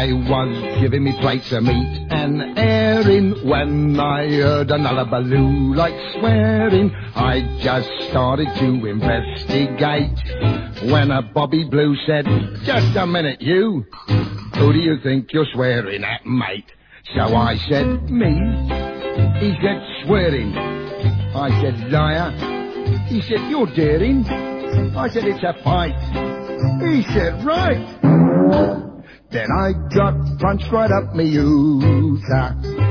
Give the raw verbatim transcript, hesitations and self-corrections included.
I was giving me plates of meat and airing when I heard another balloo like swearing. I just started to investigate when a Bobby Blue said, "Just a minute, you. Who do you think you're swearing at, mate?" So I said, "Me." He said, "Swearing." I said, "Liar." He said, "You're daring." I said, "It's a fight." He said, "Right." Then I got punched right up me ooter.